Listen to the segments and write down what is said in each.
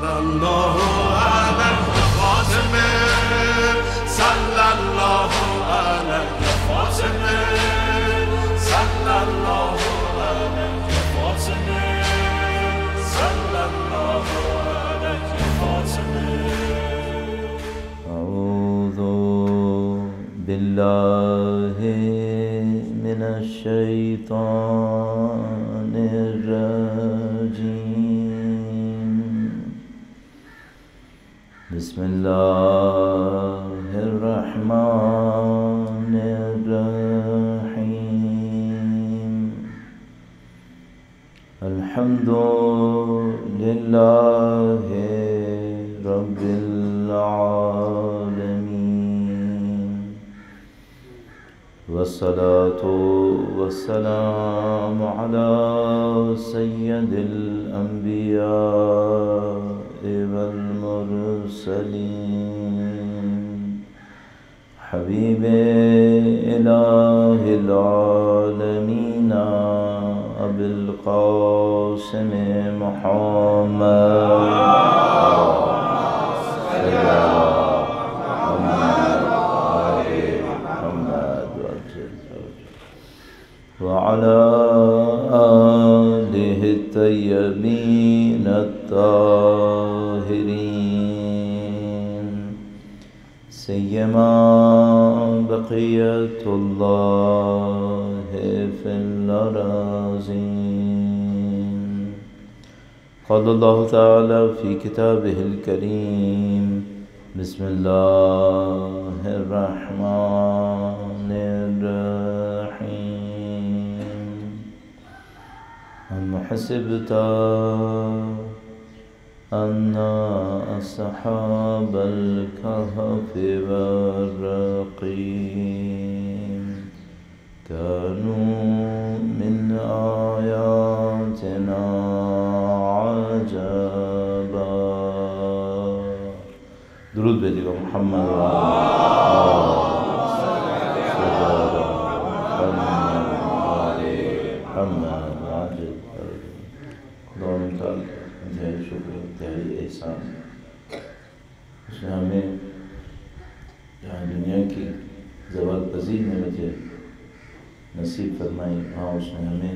الله على فاطمة صلى الله على فاطمة صلى الله على فاطمة صلى الله على فاطمة. أعوذ بالله من الشيطان الرجيم. بسم الله الرحمن الرحيم. الحمد لله رب العالمين، والصلاة والسلام على سيد الأنبياء والمرسلين، حبيب إله العالمين أبي القاسم محمد وعلى آله الطيبين الطاهرين، سيما بقية الله في الأراضين. قال الله تعالى في كتابه الكريم: بسم الله الرحمن الرحيم. أم حسبت أن أصحاب الكهف والرقيم كانوا من آياتنا عجبا. درود بھیجیے محمد احسان. اس نے ہمیں جہاں دنیا کی زوال پذیر نعمتیں نصیب فرمائی، وہاں اس نے ہمیں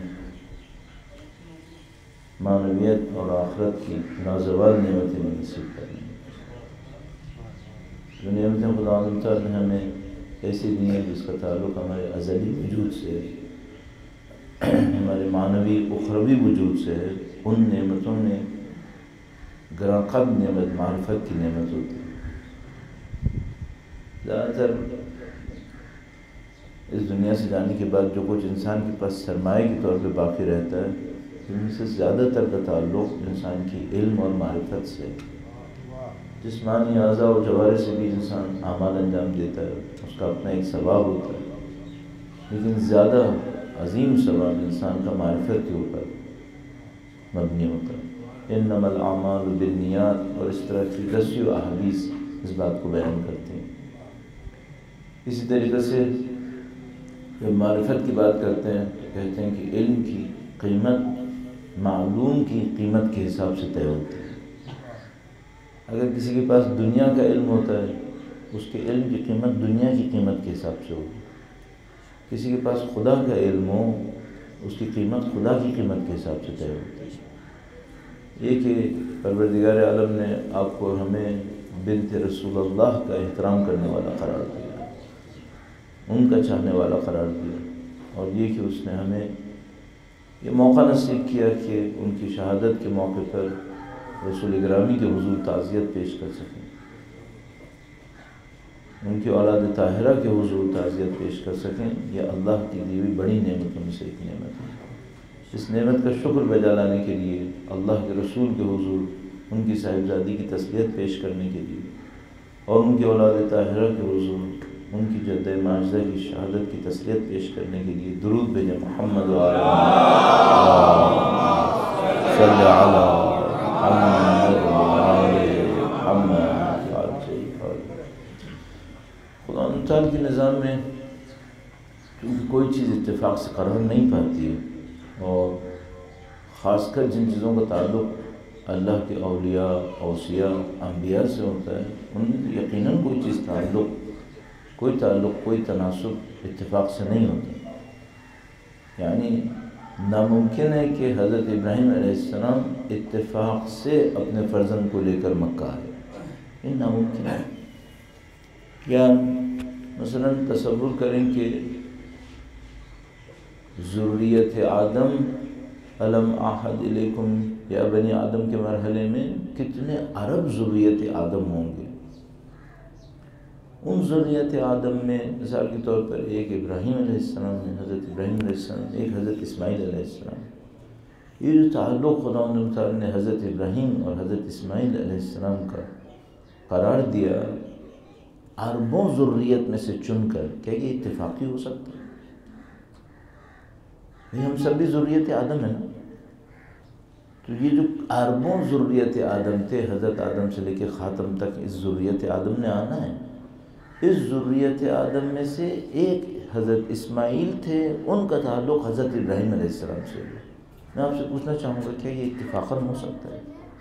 معنویت اور آخرت کی نازوال نعمتیں نصیب فرمائی. جو نعمتیں خدا تعالیٰ نے ہمیں ایسی دی ہیں جس کا تعلق ہمارے ازلی وجود سے ہے، ہمارے معنوی اخروی وجود سے ہے. ان نعمتوں میں گراں قدر نعمت معرفت کی نعمت ہوتی ہے. زیادہ تر اس دنیا سے جانے کے بعد جو کچھ انسان کے پاس سرمایہ کے طور پہ باقی رہتا ہے، ان سے زیادہ تر کا تعلق انسان کی علم اور معرفت سے. جسمانی اعضاء و جوارح سے بھی انسان اعمال انجام دیتا ہے، اس کا اپنا ایک ثواب ہوتا ہے، لیکن زیادہ عظیم ثواب انسان کا معرفت کے اوپر مبنی ہوتا ہے. انما الاعمال بالنیات، اور اس طرح کی دسیوں احادیث اس بات کو بیان کرتے ہیں. اسی طریقے سے جب معرفت کی بات کرتے ہیں تو کہتے ہیں کہ علم کی قیمت معلوم کی قیمت کے حساب سے طے ہوتی ہے. اگر کسی کے پاس دنیا کا علم ہوتا ہے، اس کے علم کی قیمت دنیا کی قیمت کے حساب سے ہوگی. کسی کے پاس خدا کا علم ہو، اس کی قیمت خدا کی قیمت کے حساب سے طے ہوتی ہے. یہ کہ پروردگار عالم نے آپ کو ہمیں بنت رسول اللہ کا احترام کرنے والا قرار دیا، ان کا چاہنے والا قرار دیا، اور یہ کہ اس نے ہمیں یہ موقع نصیب کیا کہ ان کی شہادت کے موقع پر رسول گرامی کے حضور تعزیت پیش کر سکیں، ان کی اولاد طاہرہ کے حضور تعزیت پیش کر سکیں. یہ اللہ کی دی ہوئی بڑی نعمتوں میں سے ایک نعمت ہے. اس نعمت کا شکر بجا لانے کے لیے اللہ کے رسول کے حضور ان کی صاحبزادی کی تسلیت پیش کرنے کے لیے اور ان کی اولاد طاہرہ کے حضور ان کی جد ماجدہ کی شہادت کی تسلیت پیش کرنے کے لیے درود بھیجیں. محمد و آل صلی علی محمد و آل محمد. خدا تعالیٰ کے نظام میں کیونکہ کوئی چیز اتفاق سے قرار نہیں پاتی ہے، اور خاص کر جن چیزوں کا تعلق اللہ کے اولیاء اوصیاء انبیاء سے ہوتا ہے، ان میں تو یقیناً کوئی چیز تعلق کوئی تناسب اتفاق سے نہیں ہوتا۔ یعنی ناممکن ہے کہ حضرت ابراہیم علیہ السلام اتفاق سے اپنے فرزند کو لے کر مکہ آئے، یہ ناممکن ہے۔ یا مثلاً تصور کریں کہ ذریت آدم الم اعہد الیکم یا بنی آدم کے مرحلے میں کتنے ارب ذریت آدم ہوں گے۔ ان ذریت آدم میں مثال کے طور پر ایک ابراہیم علیہ السلام ہے، حضرت ابراہیم علیہ السلام، ایک حضرت اسماعیل علیہ السلام۔ یہ جو تعلق خدا نے حضرت ابراہیم اور حضرت اسماعیل علیہ السلام کا قرار دیا اربوں ذریت میں سے چن کر، کیا یہ اتفاقی ہو سکتا ہے؟ ہم سب بھی ذریت آدم ہیں نا، تو یہ جو اربوں ذریت آدم تھے، حضرت آدم سے لے کے خاتم تک اس ذریت آدم نے آنا ہے۔ اس ذریت آدم میں سے ایک حضرت اسماعیل تھے، ان کا تعلق حضرت ابراہیم علیہ السلام سے ہے۔ میں آپ سے پوچھنا چاہوں گا کیا یہ اتفاقاً ہو سکتا ہے؟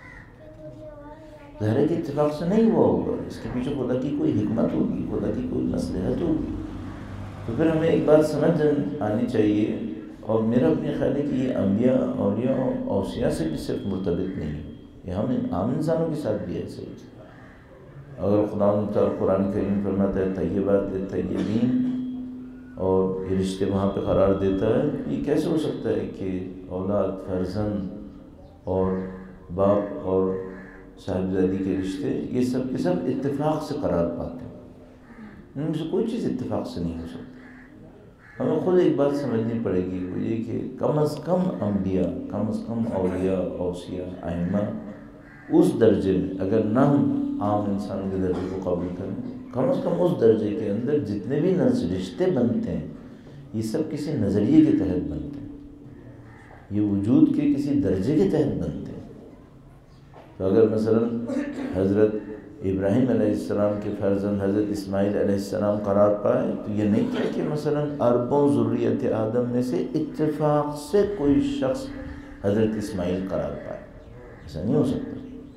ظاہر ہے کہ اتفاق سے نہیں ہوا ہوگا، اس کے پیچھے خدا کی کوئی حکمت ہوگی، خدا کی کوئی مصلحت ہوگی۔ تو پھر ہمیں ایک بات سمجھ آنی چاہیے، اور میرا اپنے خیال ہے کہ یہ انبیاء اولیاء اور اوصیاء سے بھی صرف مرتبط نہیں ہے، یہ ہم عام انسانوں کے ساتھ بھی ایسے ہی۔ اگر خدا تعالیٰ قرآن کریم فرماتا ہے طیبات طیبین، اور یہ رشتے وہاں پہ قرار دیتا ہے، یہ کیسے ہو سکتا ہے کہ اولاد فرزند اور باپ اور صاحبزادی کے رشتے یہ سب کے سب اتفاق سے قرار پاتے ہیں؟ ان میں سے کوئی چیز اتفاق سے نہیں ہو سکتی۔ ہمیں خود ایک بات سمجھنی پڑے گی، وہ یہ کہ کم از کم انبیاء، کم از کم اولیاء اوصیاء ائمہ اس درجے میں، اگر نہ ہم عام انسان کے درجے کو قابل کریں، کم از کم اس درجے کے اندر جتنے بھی رشتے بنتے ہیں یہ سب کسی نظریے کے تحت بنتے ہیں، یہ وجود کے کسی درجے کے تحت بنتے ہیں۔ تو اگر مثلا حضرت ابراہیم علیہ السلام کے فرزند حضرت اسماعیل علیہ السلام قرار پائے، تو یہ نہیں کیا کہ مثلا اربوں ذریت آدم میں سے اتفاق سے کوئی شخص حضرت اسماعیل قرار پائے، ایسا نہیں ہو سکتا۔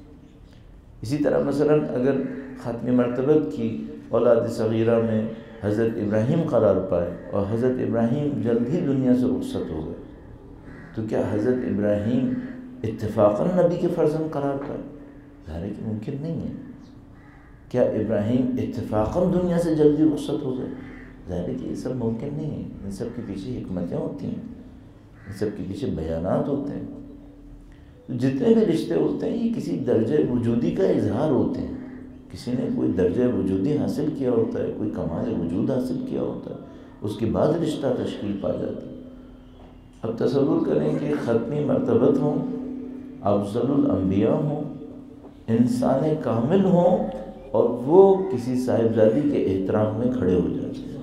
اسی طرح مثلا اگر ختم مرتبت کی اولاد صغیرہ میں حضرت ابراہیم قرار پائے اور حضرت ابراہیم جلد ہی دنیا سے رخصت ہو گئے، تو کیا حضرت ابراہیم اتفاقاً نبی کے فرزند قرار پائے؟ ظاہر ہے کہ ممکن نہیں ہے۔ کیا ابراہیم اتفاقاً دنیا سے جلدی رخصت ہو گئے؟ ظاہر ہے کہ یہ سب ممکن نہیں ہے۔ ان سب کے پیچھے حکمتیں ہوتی ہیں، ان سب کے پیچھے بیانات ہوتے ہیں۔ جتنے بھی رشتے ہوتے ہیں یہ کسی درجہ وجودی کا اظہار ہوتے ہیں، کسی نے کوئی درجہ وجودی حاصل کیا ہوتا ہے، کوئی کمال وجود حاصل کیا ہوتا ہے، اس کے بعد رشتہ تشکیل پا جاتا ہے۔ اب تصور کریں کہ ختمی مرتبت ہوں، افضل الانبیاء ہوں، انسان کامل ہوں، اور وہ کسی صاحبزادی کے احترام میں کھڑے ہو جاتے ہیں۔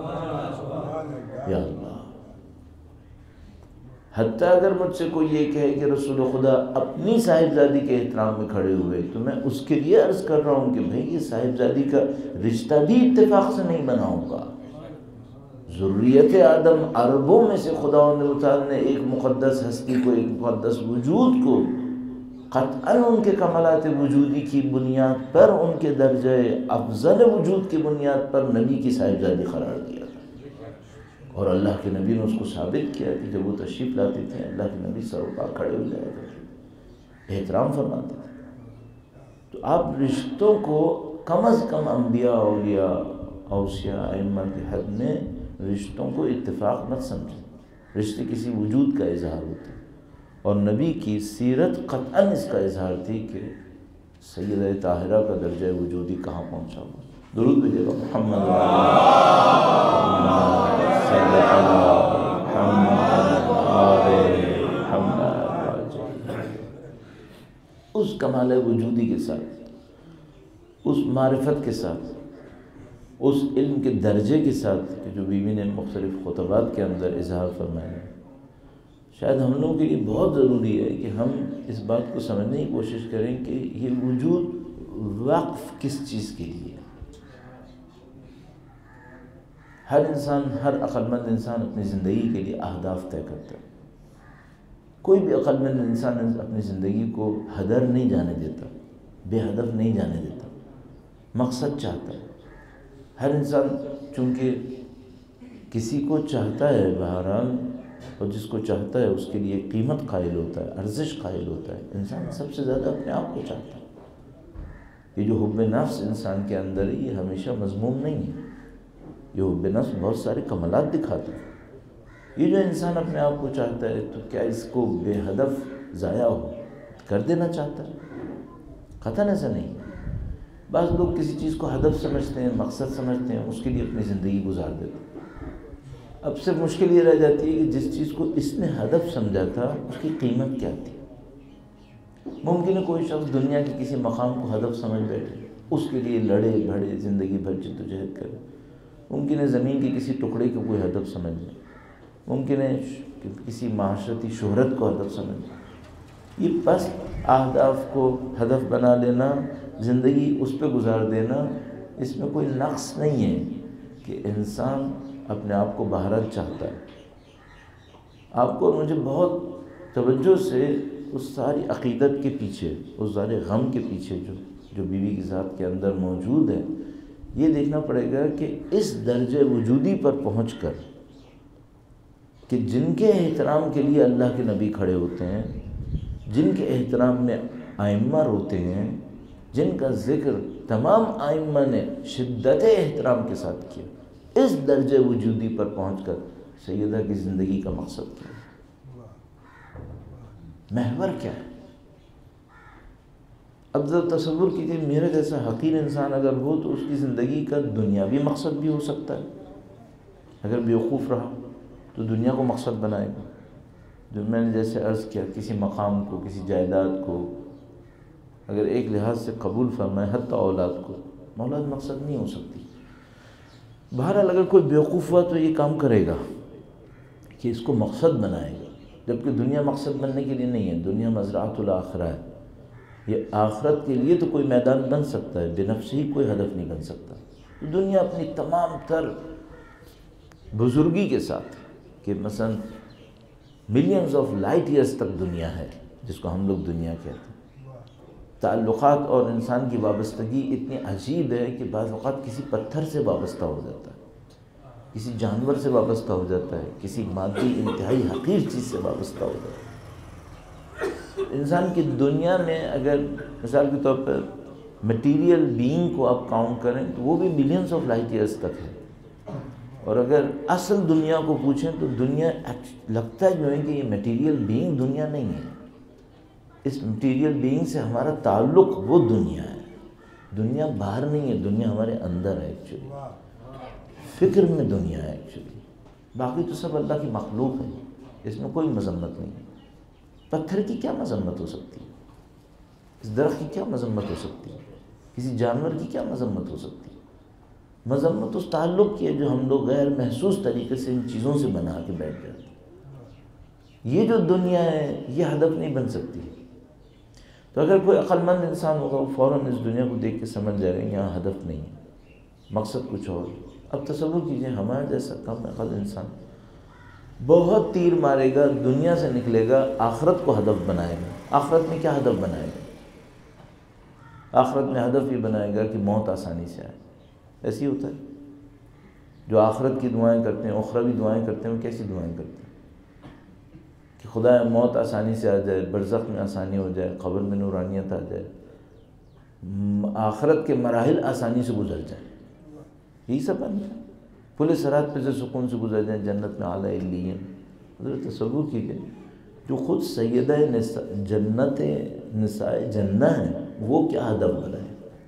یا اللہ، حتیٰ اگر مجھ سے کوئی یہ کہے کہ رسول خدا اپنی صاحبزادی کے احترام میں کھڑے ہوئے، تو میں اس کے لیے عرض کر رہا ہوں کہ بھئی یہ صاحبزادی کا رشتہ بھی اتفاق سے نہیں بنا ہوگا۔ ذریت آدم اربوں میں سے خدا نے ایک مقدس ہستی کو، ایک مقدس وجود کو قطعاً ان کے کمالات وجودی کی بنیاد پر، ان کے درجہ افضل وجود کی بنیاد پر نبی کی صاحبزادی قرار دیا، اور اللہ کے نبی نے اس کو ثابت کیا کہ جب وہ تشریف لاتے تھے اللہ کے نبی سر کھڑے ہو جایا کرتے، احترام فرماتے تھے۔ تو آپ رشتوں کو کم از کم انبیاء اولیاء اوصیاء ائمہ کے حد میں رشتوں کو اتفاق مت سمجھیں۔ رشتے کسی وجود کا اظہار ہوتے ہیں، اور نبی کی سیرت قطعاً اس کا اظہار تھی کہ سیدہ طاہرہ کا درجہ وجودی کہاں پہنچا ہوا۔ درود بھیجیے گا محمد اس کمال وجودی کے ساتھ، اس معرفت کے ساتھ، اس علم کے درجے کے ساتھ کہ جو بیوی نے مختلف خطبات کے اندر اظہار فرمایا۔ شاید ہم لوگوں کے لیے بہت ضروری ہے کہ ہم اس بات کو سمجھنے کی کوشش کریں کہ یہ وجود وقف کس چیز کے لیے ہے۔ ہر انسان، ہر عقل مند انسان اپنی زندگی کے لیے اہداف طے کرتا ہے، کوئی بھی عقل مند انسان اپنی زندگی کو ہدر نہیں جانے دیتا، بے ہدف نہیں جانے دیتا، مقصد چاہتا ہے۔ ہر انسان چونکہ کسی کو چاہتا ہے بہرحال، اور جس کو چاہتا ہے اس کے لیے قیمت قائل ہوتا ہے، ارزش قائل ہوتا ہے۔ انسان سب سے زیادہ اپنے آپ کو چاہتا ہے۔ یہ جو حب نفس انسان کے اندر ہے، یہ ہمیشہ مذموم نہیں ہے۔ یہ حب نفس بہت سارے کمالات دکھاتا ہے۔ یہ جو انسان اپنے آپ کو چاہتا ہے، تو کیا اس کو بے ہدف ضائع کر دینا چاہتا ہے؟ قطعاً ایسا نہیں۔ بعض لوگ کسی چیز کو ہدف سمجھتے ہیں، مقصد سمجھتے ہیں، اس کے لیے اپنی زندگی گزار دیتے ہیں۔ اب صرف مشکل یہ رہ جاتی ہے کہ جس چیز کو اس نے ہدف سمجھا تھا، اس کی قیمت کیا تھی؟ ممکن ہے کوئی شخص دنیا کے کسی مقام کو ہدف سمجھ بیٹھے، اس کے لیے لڑے بھڑے زندگی بھر جدوجہد کرے۔ ممکن ہے زمین کے کسی ٹکڑے کو کوئی ہدف سمجھ لے، ممکن ہے کہ کسی معاشرتی شہرت کو ہدف سمجھ لے۔ یہ پست اہداف کو ہدف بنا لینا، زندگی اس پہ گزار دینا، اس میں کوئی نقص نہیں ہے کہ انسان اپنے آپ کو بہرحال چاہتا ہے۔ آپ کو مجھے بہت توجہ سے اس ساری عقیدت کے پیچھے، اس سارے غم کے پیچھے جو بیوی کی ذات کے اندر موجود ہے، یہ دیکھنا پڑے گا کہ اس درجہ وجودی پر پہنچ کر کہ جن کے احترام کے لیے اللہ کے نبی کھڑے ہوتے ہیں، جن کے احترام میں ائمہ روتے ہیں، جن کا ذکر تمام ائمہ نے شدت احترام کے ساتھ کیا، اس درجہ وجودی پر پہنچ کر سیدہ کی زندگی کا مقصد کیا ہے، محور کیا ہے؟ اب ذرا تصور کیجیے، میرے جیسا حقیر انسان اگر ہو تو اس کی زندگی کا دنیاوی مقصد بھی ہو سکتا ہے۔ اگر بیوقوف رہا تو دنیا کو مقصد بنائے گا۔ جو میں نے جیسے عرض کیا، کسی مقام کو، کسی جائیداد کو اگر ایک لحاظ سے قبول فرمائے، حتی اولاد کو، اولاد مقصد نہیں ہو سکتی۔ بہرحال اگر کوئی بیوقوف ہوا تو یہ کام کرے گا کہ اس کو مقصد بنائے گا، جبکہ دنیا مقصد بننے کے لیے نہیں ہے۔ دنیا مزرعۃ الآخرہ ہے۔ یہ آخرت کے لیے تو کوئی میدان بن سکتا ہے، بے نفس ہی کوئی ہدف نہیں بن سکتا۔ دنیا اپنی تمام تر بزرگی کے ساتھ، کہ مثلا ملینز آف لائٹ ایئرز تک دنیا ہے، جس کو ہم لوگ دنیا کہتے ہیں۔ تعلقات اور انسان کی وابستگی اتنی عجیب ہے کہ بعض اوقات کسی پتھر سے وابستہ ہو جاتا ہے، کسی جانور سے وابستہ ہو جاتا ہے، کسی مادی انتہائی حقیر چیز سے وابستہ ہو جاتا ہے۔ انسان کی دنیا میں اگر مثال کے طور پر مٹیریل بینگ کو آپ کاؤنٹ کریں تو وہ بھی ملینز آف لائٹ ایئرز تک ہے، اور اگر اصل دنیا کو پوچھیں تو دنیا لگتا ہے جو ہے کہ یہ مٹیریل بینگ دنیا نہیں ہے۔ اس مٹیریل بینگ سے ہمارا تعلق وہ دنیا ہے، دنیا باہر نہیں ہے، دنیا ہمارے اندر ہے ایکچولی، فکر میں دنیا ہے ایکچولی، باقی تو سب اللہ کی مخلوق ہے، اس میں کوئی مذمت نہیں ہے۔ پتھر کی کیا مذمت ہو سکتی ہے؟ اس درخت کی کیا مذمت ہو سکتی ہے؟ کسی جانور کی کیا مذمت ہو سکتی ہے؟ مذمت اس تعلق کی ہے جو ہم لوگ غیر محسوس طریقے سے ان چیزوں سے بنا کے بیٹھ جاتے ہیں۔ یہ جو دنیا ہے یہ ہدف نہیں بن سکتی۔ تو اگر کوئی عقل مند انسان ہوگا وہ فوراً اس دنیا کو دیکھ کے سمجھ جائے گا یہاں ہدف نہیں ہے، مقصد کچھ اور۔ اب تصور کیجئے ہمارا جیسا کم عقل انسان بہت تیر مارے گا، دنیا سے نکلے گا، آخرت کو ہدف بنائے گا۔ آخرت میں کیا ہدف بنائے گا؟ آخرت میں ہدف یہ بنائے گا کہ موت آسانی سے آئے۔ ایسی ہوتا ہے جو آخرت کی دعائیں کرتے ہیں، اخروی دعائیں کرتے ہیں، وہ کیسی دعائیں کرتے ہیں کہ خدا موت آسانی سے آ جائے، برزخ میں آسانی ہو جائے، قبر میں نورانیت آ جائے، آخرت کے مراحل آسانی سے گزر جائیں، یہی سب بنتا ہے۔ پل صراط پہ سے سکون سے گزر جائیں، جنت میں اعلیٰ علیین۔ حضرت تصور کیجئے جو خود سیدہ جنت نساء جنہ ہیں، وہ کیا ہدف بنائے؟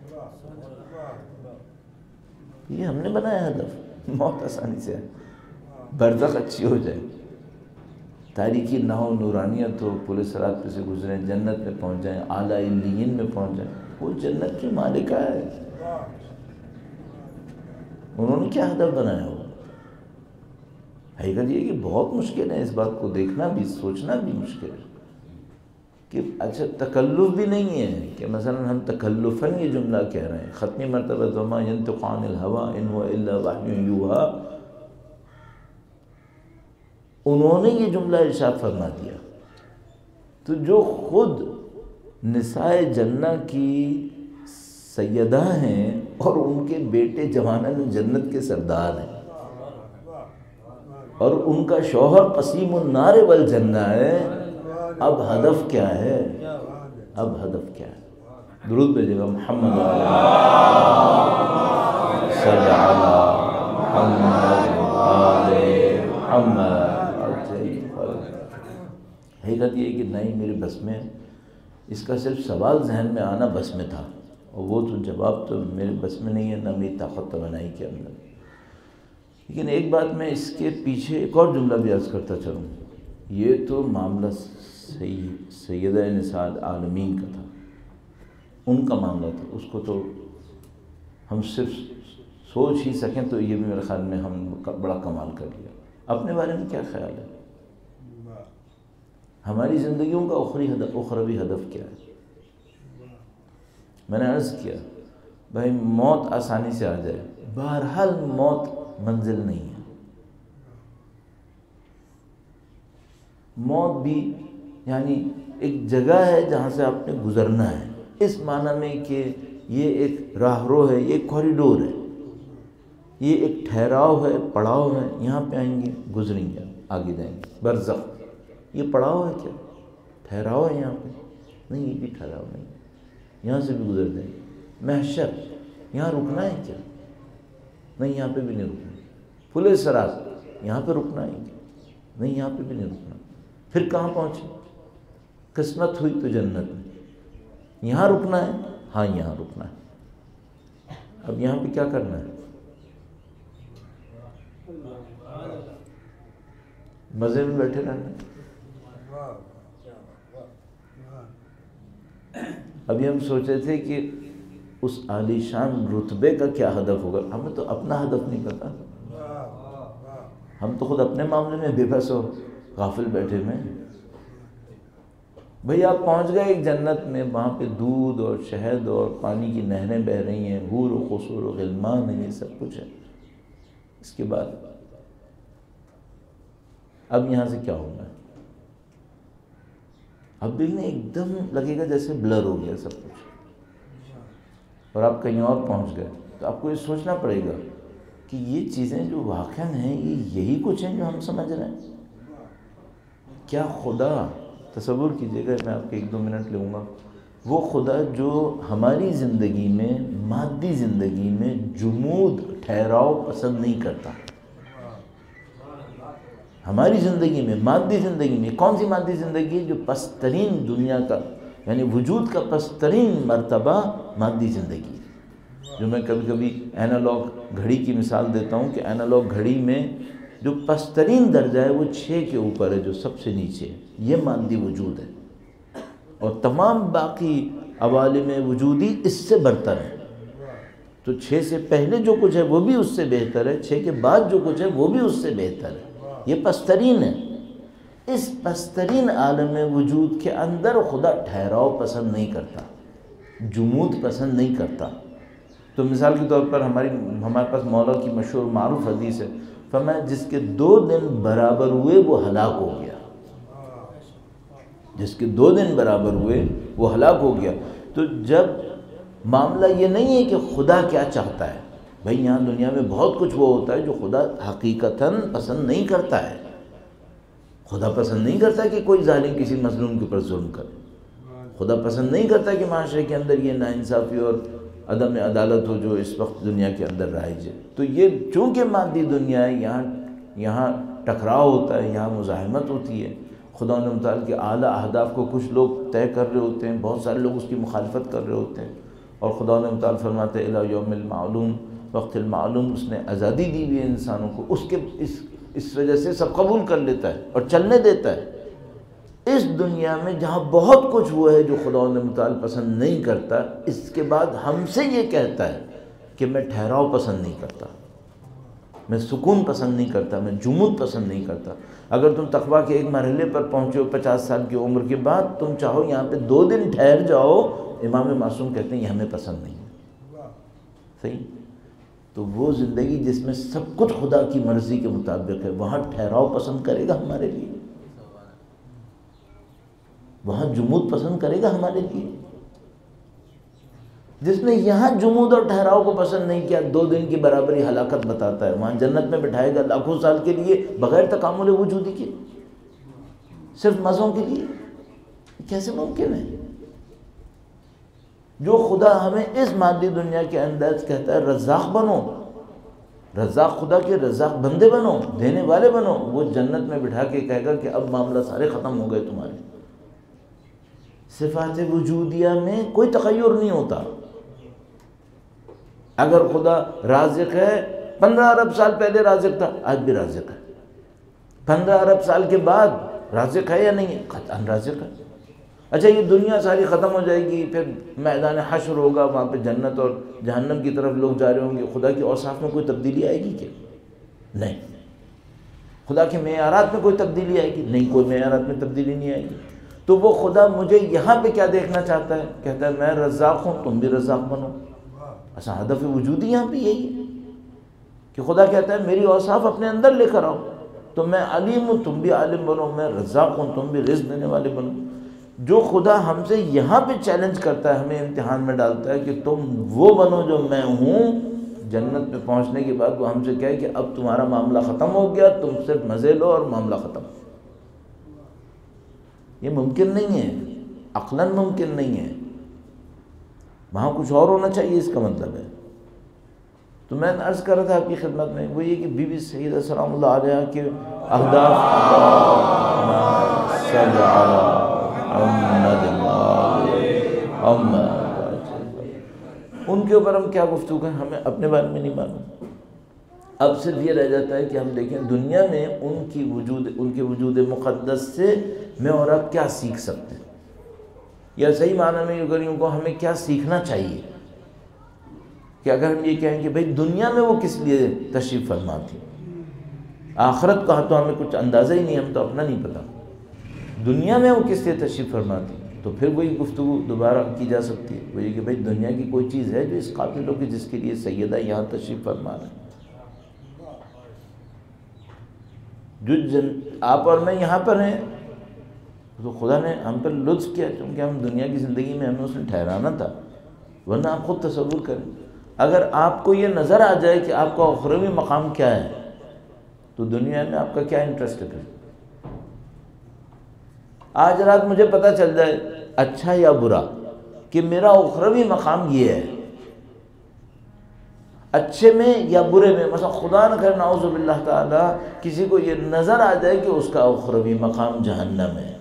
یہ ہم نے بنایا ہدف، موت آسانی سے آئے، برزخ اچھی ہو جائے، تاریکی نہ ہو، نورانیت ہو، پل صراط پہ سے گزریں، جنت میں پہنچ جائیں، اعلیٰ علیین میں پہنچ جائیں۔ وہ جنت کی مالکہ ہے، انہوں نے کیا ہدف بنایا ہو؟ حقیقت یہ کہ بہت مشکل ہے اس بات کو دیکھنا بھی، سوچنا بھی مشکل ہے کہ اچھا تکلف بھی نہیں ہے کہ مثلا ہم تکلفاً یہ جملہ کہہ رہے ہیں، ختمی مرتبہ وما ینطق عن الہوی ان ہو الا وحی یوحی، انہوں نے یہ جملہ ارشاد فرما دیا تو جو خود نسائے جنہ کی سیدہ ہیں اور ان کے بیٹے جوانان جنت کے سردار ہیں، اور ان کا شوہر قسیم النار والجنہ ہے، اب ہدف کیا ہے؟ اب ہدف کیا ہے؟ درود بھیجے گا محمد صلی اللہ محمد محمد۔ حقیقت یہ کہ نہیں میرے بس میں، اس کا صرف سوال ذہن میں آنا بس میں تھا، اور وہ تو جواب تو میرے بس میں نہیں ہے، نہ میری طاقت توانائی کے اندر۔ لیکن ایک بات میں اس کے پیچھے ایک اور جملہ بھی عرض کرتا چلوں، یہ تو معاملہ سیدہ نساء العالمین کا تھا، ان کا معاملہ تھا، اس کو تو ہم صرف سوچ ہی سکیں تو یہ بھی میرے خیال میں ہم بڑا کمال کر لیا۔ اپنے بارے میں کیا خیال ہے؟ ہماری زندگیوں کا اخروی ہدف کیا ہے؟ میں نے عرض کیا بھائی موت آسانی سے آ جائے، بہرحال موت منزل نہیں ہے، موت بھی یعنی ایک جگہ ہے جہاں سے آپ نے گزرنا ہے، اس معنی میں کہ یہ ایک راہرو ہے، یہ ایک کوریڈور ہے، یہ ایک ٹھہراؤ ہے، پڑاؤ ہے، یہاں پہ آئیں گے گزریں گے آگے جائیں گے، برزخ۔ یہ پڑاؤ ہے کیا؟ ٹھہراؤ ہے یہاں پہ؟ نہیں، یہ بھی ٹھہراؤ نہیں، یہاں سے بھی گزر جائیں گے۔ محشر، یہاں رکنا ہے کیا؟ نہیں، یہاں پہ بھی نہیں رکنا۔ پھلے سرات، یہاں پہ رکنا ہے کیا؟ نہیں، یہاں پہ بھی نہیں رکنا۔ پھر کہاں پہنچے؟ قسمت ہوئی تو جنت میں، یہاں رکنا ہے؟ ہاں یہاں رکنا ہے۔ اب یہاں پہ کیا کرنا ہے؟ مزے میں بیٹھے رہنا ہے۔ ابھی ہم سوچے تھے کہ اس عالی شان رتبے کا کیا ہدف ہوگا، ہمیں تو اپنا ہدف نہیں پتا، ہم تو خود اپنے معاملے میں بے بس اور غافل بیٹھے ہوئے ہیں۔ بھئی آپ پہنچ گئے ایک جنت میں، وہاں پہ دودھ اور شہد اور پانی کی نہریں بہہ رہی ہیں، حور و قصور و غلمان ہیں، یہ سب کچھ ہے۔ اس کے بعد اب یہاں سے کیا ہوگا؟ اب دیکھنا ایک دم لگے گا جیسے بلر ہو گیا سب کچھ، اور آپ کہیں اور پہنچ گئے، تو آپ کو یہ سوچنا پڑے گا کہ یہ چیزیں جو واقعاً ہیں یہ یہی کچھ ہیں جو ہم سمجھ رہے ہیں؟ کیا خدا، تصور کیجئے گا، میں آپ کے 1-2 منٹ لوں گا، وہ خدا جو ہماری زندگی میں، مادی زندگی میں جمود ٹھہراؤ پسند نہیں کرتا، ہماری زندگی میں، مادی زندگی میں، کون سی مادی زندگی ہے؟ جو پسترین دنیا کا یعنی وجود کا پسترین مرتبہ مادی زندگی ہے، جو میں کبھی کبھی اینالاگ گھڑی کی مثال دیتا ہوں کہ اینالاگ گھڑی میں جو پسترین درجہ ہے وہ 6 کے اوپر ہے، جو سب سے نیچے ہے، یہ مادی وجود ہے، اور تمام باقی عوالم وجودی اس سے برتر ہے۔ تو 6 سے پہلے جو کچھ ہے وہ بھی اس سے بہتر ہے، 6 کے بعد جو کچھ ہے وہ بھی اس سے بہتر ہے، یہ پسترین ہے۔ اس پسترین عالم وجود کے اندر خدا ٹھہراؤ پسند نہیں کرتا، جمود پسند نہیں کرتا۔ تو مثال کے طور پر ہمارے پاس مولا کی مشہور معروف حدیث ہے، فرمایا جس کے 2 دن برابر ہوئے وہ ہلاک ہو گیا، جس کے 2 دن برابر ہوئے وہ ہلاک ہو گیا۔ تو جب معاملہ یہ نہیں ہے کہ خدا کیا چاہتا ہے، بھائی یہاں دنیا میں بہت کچھ وہ ہوتا ہے جو خدا حقیقتاً پسند نہیں کرتا ہے، خدا پسند نہیں کرتا کہ کوئی ظالم کسی مظلوم کے اوپر ظلم کرے، خدا پسند نہیں کرتا کہ معاشرے کے اندر یہ ناانصافی اور عدم عدالت ہو جو اس وقت دنیا کے اندر رائج ہے۔ تو یہ چونکہ مادی دنیا ہے، یہاں ٹکراؤ ہوتا ہے، یہاں مزاحمت ہوتی ہے، خدا نے متعال کے اعلیٰ اہداف کو کچھ لوگ طے کر رہے ہوتے ہیں، بہت سارے لوگ اس کی مخالفت کر رہے ہوتے ہیں، اور خدا نے متعال فرماتے ہیں الی یوم المعلوم، وقت المعلوم، اس نے آزادی دی ہوئی ہے انسانوں کو، اس وجہ سے سب قبول کر لیتا ہے اور چلنے دیتا ہے۔ اس دنیا میں جہاں بہت کچھ ہوا ہے جو خدا نے متعال پسند نہیں کرتا، اس کے بعد ہم سے یہ کہتا ہے کہ میں ٹھہراؤ پسند نہیں کرتا، میں سکون پسند نہیں کرتا، میں جمود پسند نہیں کرتا۔ اگر تم تقویٰ کے ایک مرحلے پر پہنچے ہو 50 سال کی عمر کے بعد، تم چاہو یہاں پہ 2 دن ٹھہر جاؤ، امام معصوم کہتے ہیں یہ ہمیں پسند نہیں ہے۔ صحیح؟ تو وہ زندگی جس میں سب کچھ خدا کی مرضی کے مطابق ہے، وہاں ٹھہراؤ پسند کرے گا ہمارے لیے؟ وہاں جمود پسند کرے گا ہمارے لیے؟ جس نے یہاں جمود اور ٹھہراؤ کو پسند نہیں کیا 2 دن کی برابری ہلاکت بتاتا ہے، وہاں جنت میں بٹھائے گا لاکھوں سال کے لیے بغیر تکامل وجودی کے، صرف مزوں کے لیے؟ کیسے ممکن ہے؟ جو خدا ہمیں اس مادی دنیا کے اندر کہتا ہے رزاق بنو، رزاق خدا کے رزاق بندے بنو، دینے والے بنو، وہ جنت میں بٹھا کے کہے گا کہ اب معاملہ سارے ختم ہو گئے تمہارے۔ صفات وجودیہ میں کوئی تغیر نہیں ہوتا۔ اگر خدا رازق ہے 15 ارب سال پہلے رازق تھا، آج بھی رازق ہے، 15 ارب سال کے بعد رازق ہے یا نہیں ہے؟ قطعاً رازق ہے۔ اچھا یہ دنیا ساری ختم ہو جائے گی، پھر میدان حشر ہوگا، وہاں پہ جنت اور جہنم کی طرف لوگ جا رہے ہوں گے، خدا کے اوصاف میں کوئی تبدیلی آئے گی کیا؟ نہیں۔ خدا کے معیارات میں کوئی تبدیلی آئے گی؟ نہیں، کوئی معیارات میں تبدیلی نہیں آئے گی۔ تو وہ خدا مجھے یہاں پہ کیا دیکھنا چاہتا ہے؟ کہتا ہے میں رزاق ہوں، تم بھی رزاق بنو۔ اچھا ہدف وجودی یہاں پہ یہی ہے کہ خدا کہتا ہے میری اوصاف اپنے اندر لے کر آؤ، تو میں علیم ہوں، تم بھی عالم بنو، میں رزاق ہوں، تم بھی رزق دینے والے بنو۔ جو خدا ہم سے یہاں پہ چیلنج کرتا ہے، ہمیں امتحان میں ڈالتا ہے کہ تم وہ بنو جو میں ہوں، جنت میں پہنچنے کے بعد وہ ہم سے کہے کہ اب تمہارا معاملہ ختم ہو گیا، تم صرف مزے لو اور معاملہ ختم۔ یہ ممکن نہیں ہے، عقلاً ممکن نہیں ہے، وہاں کچھ اور ہونا چاہیے، اس کا مطلب ہے۔ تو میں عرض کر رہا تھا آپ کی خدمت میں، وہ یہ کہ بی بی سیدہ سلام اللہ علیہ کے اہداف ان کے اوپر ہم کیا گفتگو کریں، ہمیں اپنے بارے میں نہیں معلوم۔ اب صرف یہ رہ جاتا ہے کہ ہم دیکھیں دنیا میں ان کے وجود مقدس سے میں اور آپ کیا سیکھ سکتے ہیں، یا صحیح معنی میں اگر یوں کو ہمیں کیا سیکھنا چاہیے، کہ اگر ہم یہ کہیں کہ بھئی دنیا میں وہ کس لیے تشریف فرما تھی، آخرت کا تو ہمیں کچھ اندازہ ہی نہیں، ہم تو اپنا نہیں پتہ، دنیا میں وہ کس لیے تشریف فرما تھی، تو پھر وہی گفتگو دوبارہ کی جا سکتی ہے، وہ یہ کہ بھئی دنیا کی کوئی چیز ہے جو اس قابل ہو کہ جس کے لیے سیدہ یہاں تشریف فرما رہے ہیں۔ جو آپ اور میں یہاں پر ہیں تو خدا نے ہم پر لطف کیا، چونکہ ہم دنیا کی زندگی میں ہمیں اس نے ٹھہرانا تھا، ورنہ آپ خود تصور کریں اگر آپ کو یہ نظر آ جائے کہ آپ کا اخروی مقام کیا ہے تو دنیا میں آپ کا کیا انٹرسٹ ہے۔ آج رات مجھے پتہ چل جائے اچھا یا برا کہ میرا اخروی مقام یہ ہے، اچھے میں یا برے میں، مثلا خدا نہ کرے نعوذ باللہ تعالی کسی کو یہ نظر آ جائے کہ اس کا اخروی مقام جہنم ہے،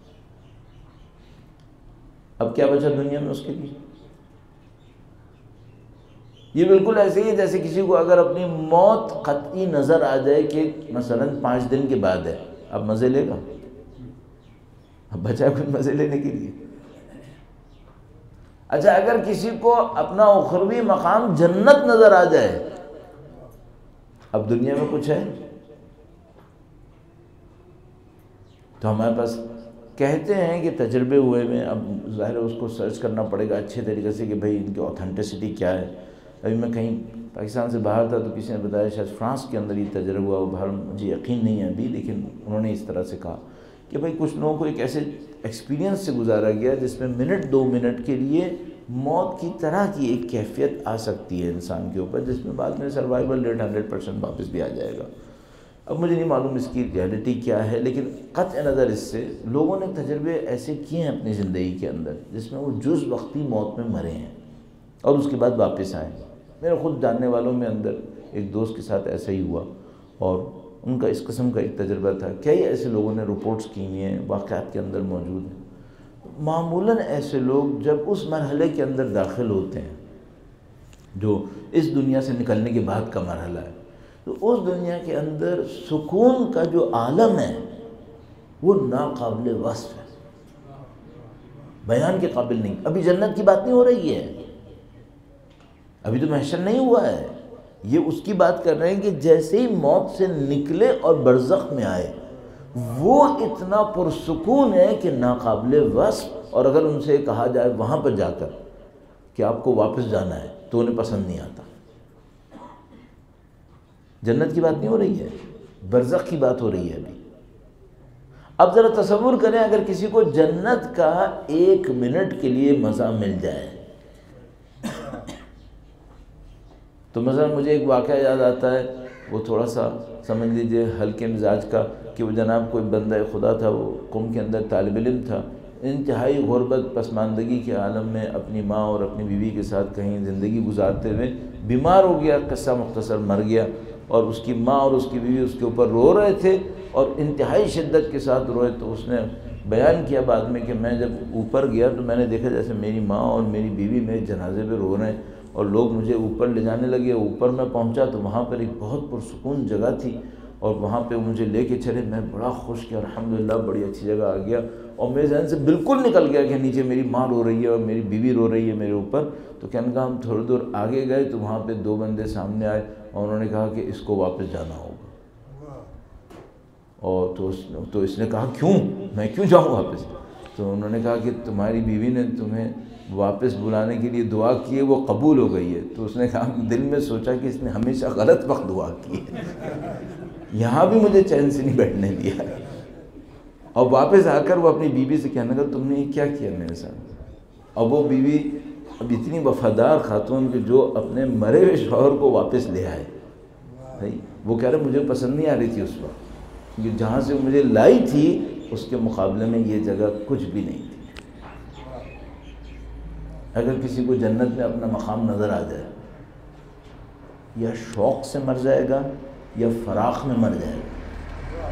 اب کیا بچا دنیا میں اس کے لیے؟ یہ بالکل ایسے ہی ہے جیسے کسی کو اگر اپنی موت قطعی نظر آ جائے کہ مثلا 5 دن کے بعد ہے، اب مزے لے گا؟ اب بچا ہے کچھ مزے لینے کے لیے؟ اچھا اگر کسی کو اپنا اخروی مقام جنت نظر آ جائے، اب دنیا میں کچھ ہے؟ تو ہمارے پاس کہتے ہیں کہ تجربے ہوئے میں، اب ظاہر ہے اس کو سرچ کرنا پڑے گا اچھے طریقے سے کہ بھئی ان کی اوتھینٹسٹی کیا ہے۔ ابھی میں کہیں پاکستان سے باہر تھا تو کسی نے بتایا شاید فرانس کے اندر یہ تجربہ ہوا، وہ باہر مجھے یقین نہیں ہے ابھی، لیکن انہوں نے اس طرح سے کہا کہ بھئی کچھ لوگوں کو ایک ایسے ایکسپیرینس سے گزارا گیا جس میں منٹ 2 منٹ کے لیے موت کی طرح کی ایک کیفیت آ سکتی ہے انسان کے اوپر، جس میں بعد میں سروائیول ریٹ 100% واپس بھی آ جائے گا۔ اب مجھے نہیں معلوم اس کی ریالٹی کیا ہے، لیکن قطع نظر اس سے لوگوں نے تجربے ایسے کیے ہیں اپنی زندگی کے اندر جس میں وہ جز وقتی موت میں مرے ہیں اور اس کے بعد واپس آئے۔ میرے خود جاننے والوں میں اندر ایک دوست کے ساتھ ایسا ہی ہوا، اور ان کا اس قسم کا ایک تجربہ تھا۔ کئی ایسے لوگوں نے رپورٹس کی ہوئی ہیں، واقعات کے اندر موجود ہیں۔ معمولاً ایسے لوگ جب اس مرحلے کے اندر داخل ہوتے ہیں جو اس دنیا سے نکلنے کے بعد کا مرحلہ ہے، تو اس دنیا کے اندر سکون کا جو عالم ہے وہ ناقابل وصف ہے، بیان کے قابل نہیں۔ ابھی جنت کی بات نہیں ہو رہی ہے، ابھی تو محشر نہیں ہوا ہے، یہ اس کی بات کر رہے ہیں کہ جیسے ہی موت سے نکلے اور برزخ میں آئے وہ اتنا پرسکون ہے کہ ناقابل وصف، اور اگر ان سے کہا جائے وہاں پر جا کر کہ آپ کو واپس جانا ہے تو انہیں پسند نہیں آتا۔ جنت کی بات نہیں ہو رہی ہے، برزخ کی بات ہو رہی ہے ابھی۔ اب ذرا تصور کریں اگر کسی کو جنت کا 1 منٹ کے لیے مزہ مل جائے تو مثلا مجھے ایک واقعہ یاد آتا ہے، وہ تھوڑا سا سمجھ لیجئے ہلکے مزاج کا، کہ وہ جناب کوئی بندہ خدا تھا، وہ قوم کے اندر طالب علم تھا، انتہائی غربت پسماندگی کے عالم میں اپنی ماں اور اپنی بیوی کے ساتھ کہیں زندگی گزارتے ہوئے بیمار ہو گیا، قصہ مختصر مر گیا، اور اس کی ماں اور اس کی بیوی اس کے اوپر رو رہے تھے اور انتہائی شدت کے ساتھ روئے۔ تو اس نے بیان کیا بعد میں کہ میں جب اوپر گیا تو میں نے دیکھا جیسے میری ماں اور میری بیوی میرے جنازے پہ رو رہے ہیں، اور لوگ مجھے اوپر لے جانے لگے۔ اوپر میں پہنچا تو وہاں پر ایک بہت پرسکون جگہ تھی، اور وہاں پہ مجھے لے کے چلے، میں بڑا خوش کہ الحمدللہ بڑی اچھی جگہ آ گیا، اور میرے ذہن سے بالکل نکل گیا کہ نیچے میری ماں رو رہی ہے اور میری بیوی رو رہی ہے میرے اوپر۔ تو کہنے کا ہم تھوڑی دور آگے گئے تو وہاں پہ 2 بندے سامنے آئے اور انہوں نے کہا کہ اس کو واپس جانا ہوگا، اور تو اس نے کہا کیوں، میں کیوں جاؤں واپس؟ تو انہوں نے کہا کہ تمہاری بیوی نے تمہیں واپس بلانے کے لیے دعا کی ہے، وہ قبول ہو گئی ہے۔ تو اس نے کہا، دل میں سوچا کہ اس نے ہمیشہ غلط وقت دعا کی ہے، یہاں بھی مجھے چین سے نہیں بیٹھنے دیا۔ اور واپس آ کر وہ اپنی بیوی سے کہنے لگا تم نے یہ کیا کیا میرے ساتھ؟ اب وہ بیوی اب اتنی وفادار خاتون کہ جو اپنے مرے ہوئے شوہر کو واپس لے آئے، وہ کہہ رہے مجھے پسند نہیں آ رہی تھی اس وقت، کیونکہ جہاں سے مجھے لائی تھی اس کے مقابلے میں یہ جگہ کچھ بھی نہیں تھی۔ اگر کسی کو جنت میں اپنا مقام نظر آ جائے، یا شوق سے مر جائے گا یا فراق میں مر جائے گا،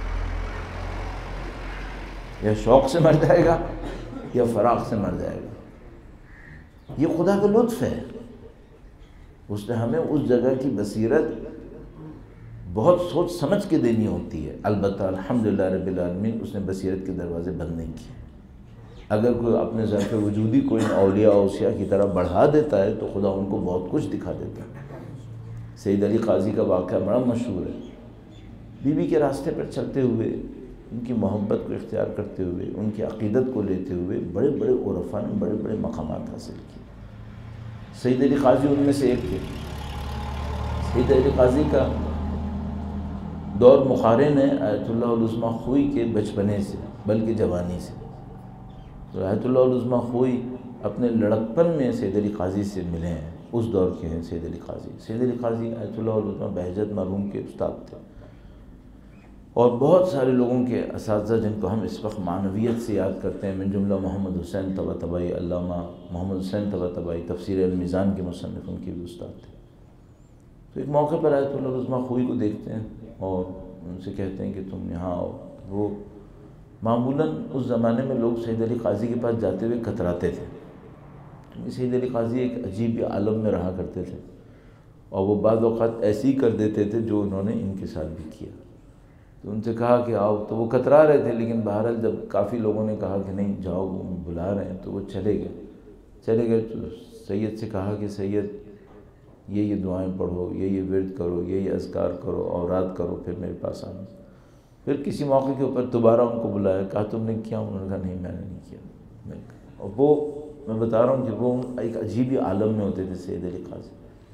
یا شوق سے مر جائے گا یا فراق سے مر جائے گا۔ یہ خدا کا لطف ہے، اس نے ہمیں اس جگہ کی بصیرت بہت سوچ سمجھ کے دینی ہوتی ہے۔ البتہ الحمدللہ رب العالمین اس نے بصیرت کے دروازے بند نہیں کیے۔ اگر کوئی اپنے ظرف وجودی کو ان اولیاء و اوصیاء کی طرح بڑھا دیتا ہے تو خدا ان کو بہت کچھ دکھا دیتا ہے۔ سید علی قاضی کا واقعہ بڑا مشہور ہے۔ بیوی کے راستے پر چلتے ہوئے، ان کی محبت کو اختیار کرتے ہوئے، ان کی عقیدت کو لیتے ہوئے بڑے بڑے عرفاء نے بڑے بڑے مقامات حاصل کیے۔ سید علی قاضی ان میں سے ایک تھے۔ سید علی قاضی کا دور مقارن ہے آیت اللہ العظمیٰ خوئی کے بچپنے سے بلکہ جوانی سے۔ تو آیت اللہ العظمیٰ خوئی اپنے لڑکپن میں سید علی قاضی سے ملے ہیں، اس دور کے ہیں سید علی قاضی۔ سید علی قاضی آیت اللہ العظمیٰ بہجت مرحوم کے استاد تھے، اور بہت سارے لوگوں کے اساتذہ جن کو ہم اس وقت معنویت سے یاد کرتے ہیں، من جملہ محمد حسین طباطبائی، علامہ محمد حسین طباطبائی تفسیر المیزان کے مصنف ان کے بھی استاد تھے۔ تو ایک موقع پر آیت اللہ العظمیٰ خوئی کو دیکھتے ہیں اور ان سے کہتے ہیں کہ تم یہاں آؤ۔ وہ معمولاً اس زمانے میں لوگ سید علی قاضی کے پاس جاتے ہوئے کتراتے تھے، کیونکہ سید علی قاضی ایک عجیب عالم میں رہا کرتے تھے، اور وہ بعض اوقات ایسے ہی کر دیتے تھے جو انہوں نے ان کے ساتھ بھی کیا۔ تو ان سے کہا کہ آؤ، تو وہ کترا رہے تھے، لیکن بہرحال جب کافی لوگوں نے کہا کہ نہیں جاؤ وہ بلا رہے ہیں تو وہ چلے گئے۔ تو سید سے کہا کہ سید یہ دعائیں پڑھو، یہ ورد کرو، یہ اذکار کرو، اوراد کرو، پھر میرے پاس آنا۔ پھر کسی موقع کے اوپر دوبارہ ان کو بلایا، کہا تم نے کیا؟ انہوں نے کہا نہیں میں نے نہیں کیا۔ اور وہ میں بتا رہا ہوں کہ وہ ایک عجیب عالم میں ہوتے تھے سید علی قاضی۔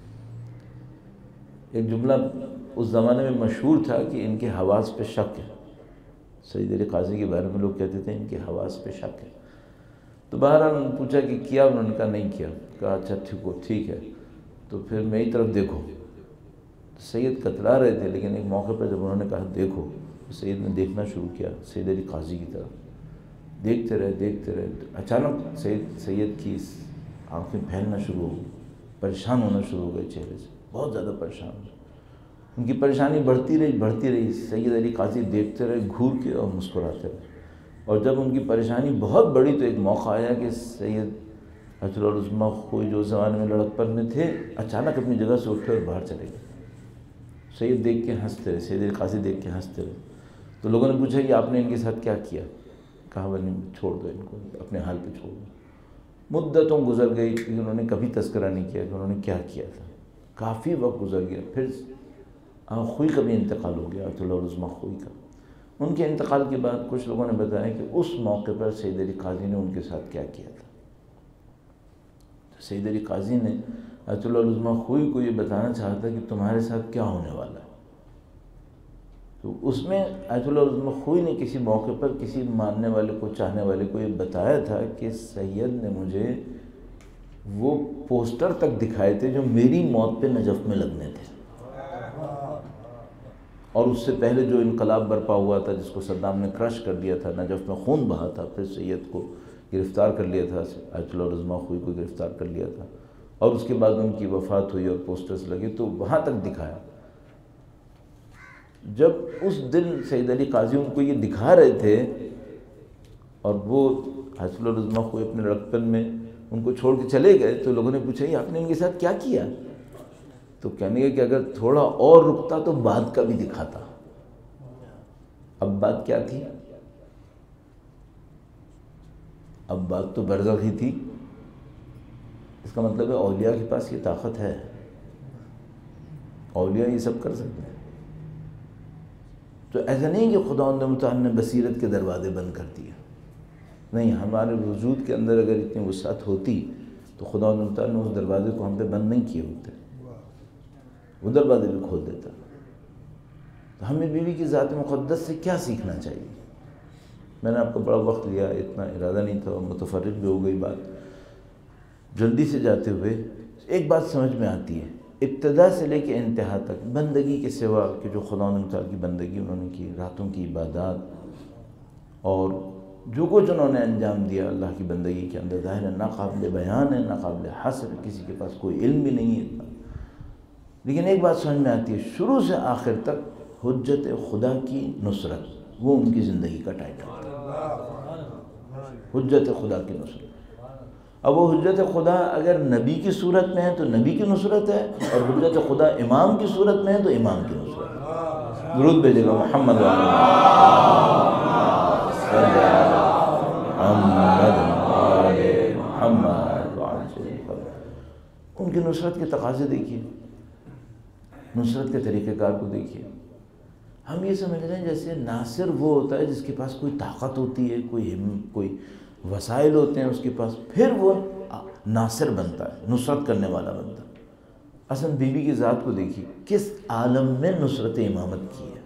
ایک جملہ اس زمانے میں مشہور تھا کہ ان کے حواس پہ شک ہے۔ سید علی قاضی کے بارے میں لوگ کہتے تھے ان کے حواس پہ شک ہے۔ تو بہرحال انہوں نے پوچھا کہ کیا؟ انہوں نے کہا نہیں کیا۔ کہا اچھا ٹھیک ہے، تو پھر میری طرف دیکھو۔ سید کترا رہے تھے، لیکن ایک موقع پر جب انہوں نے کہا دیکھو، تو سید نے دیکھنا شروع کیا سید علی قاضی کی طرف۔ دیکھتے رہے، اچانک سید کی آنکھیں پھیلنا شروع ہو گئی، پریشان ہونا شروع ہو گئے چہرے سے، بہت زیادہ پریشان ہو۔ ان کی پریشانی بڑھتی رہی۔ سید علی قاضی دیکھتے رہے گھور کے اور مسکراتے رہے، اور جب ان کی پریشانی بہت بڑی تو ایک موقع آیا کہ سید آیت اللہ العظمیٰ خوئی جو زمانے میں لڑکپن میں تھے اچانک اپنی جگہ سے اٹھے اور باہر چلے گئے۔ سید دیکھ کے ہنستے رہے، سید علی قاضی دیکھ کے ہنستے رہے۔ تو لوگوں نے پوچھا کہ آپ نے ان کے ساتھ کیا کیا؟ کہا بھائی چھوڑ دو ان کو، اپنے حال پہ چھوڑ دو۔ مدتوں گزر گئی، لیکن انہوں نے کبھی تذکرہ نہیں کیا کہ انہوں نے کیا کیا تھا۔ کافی وقت گزر گیا، پھر خوئی کا بھی انتقال ہو گیا، آیت اللہ العظمیٰ خوئی کا۔ ان کے انتقال کے بعد کچھ لوگوں نے بتایا کہ اس موقع پر سید علی قاضی نے ان کے ساتھ کیا کیا تھا۔ سید علی قاضی نے آیت اللہ العظمیٰ خوئی کو یہ بتانا چاہا تھا کہ تمہارے ساتھ کیا ہونے والا ہے۔ تو اس میں آیت اللہ عظمہ خوئی نے کسی موقع پر کسی ماننے والے کو چاہنے والے کو یہ بتایا تھا کہ سید نے مجھے وہ پوسٹر تک دکھائے تھے جو میری موت پہ نجف میں لگنے تھے، اور اس سے پہلے جو انقلاب برپا ہوا تھا جس کو صدام نے کرش کر دیا تھا، نجف میں خون بہا تھا، پھر سید کو گرفتار کر لیا تھا، آیت اللہ عظمہ خوئی کو گرفتار کر لیا تھا، اور اس کے بعد ان کی وفات ہوئی اور پوسٹرز لگے، تو وہاں تک دکھایا۔ جب اس دن سید علی قاضی ان کو یہ دکھا رہے تھے اور وہ آیت اللہ عظمہ خوئی اپنے لڑکپن میں ان کو چھوڑ کے چلے گئے، تو لوگوں نے پوچھا یہ آپ نے ان کے ساتھ کیا کیا؟ تو کہنے گے کہ اگر تھوڑا اور رکتا تو بات کا بھی دکھاتا۔ اب بات کیا تھی؟ اب بات تو برزخ ہی تھی۔ اس کا مطلب ہے اولیاء کے پاس یہ طاقت ہے، اولیاء یہ سب کر سکتے ہیں۔ تو ایسا نہیں کہ خداوند متعال نے بصیرت کے دروازے بند کر دیے، نہیں، ہمارے وجود کے اندر اگر اتنی وسعت ہوتی تو خداوند متعال نے اس دروازے کو ہم پہ بند نہیں کیے ہوتے، وہ دروازے بھی کھول دیتا۔ تو ہمیں بیوی کی ذات مقدس سے کیا سیکھنا چاہیے؟ میں نے آپ کو بڑا وقت لیا، اتنا ارادہ نہیں تھا، متفرق بھی ہو گئی بات۔ جلدی سے جاتے ہوئے ایک بات سمجھ میں آتی ہے، ابتدا سے لے کے انتہا تک بندگی کے سوا کہ جو خداوند تعالیٰ کی بندگی انہوں نے کی، راتوں کی عبادات اور جو کچھ انہوں نے انجام دیا اللہ کی بندگی کے اندر، ظاہر ہے ناقابل بیان ہے، ناقابل حصر، کسی کے پاس کوئی علم بھی نہیں ہے۔ لیکن ایک بات سمجھ میں آتی ہے، شروع سے آخر تک حجت خدا کی نصرت، وہ ان کی زندگی کا ٹائٹل ہے، حجت خدا کی نصرت۔ اب وہ حجت خدا اگر نبی کی صورت میں ہے تو نبی کی نصرت ہے، اور حجت خدا امام کی صورت میں ہے تو امام کی نصرت ہے۔ درود بھیجے گا محمد ان کی نصرت کے تقاضے دیکھیے، نصرت کے طریقہ کار کو دیکھیے۔ ہم یہ سمجھ رہے ہیں جیسے ناصر وہ ہوتا ہے جس کے پاس کوئی طاقت ہوتی ہے، کوئی وسائل ہوتے ہیں اس کے پاس، پھر وہ ناصر بنتا ہے، نصرت کرنے والا بنتا ہے۔ اصل بیوی کی ذات کو دیکھیے، کس عالم میں نصرت امامت کی ہے۔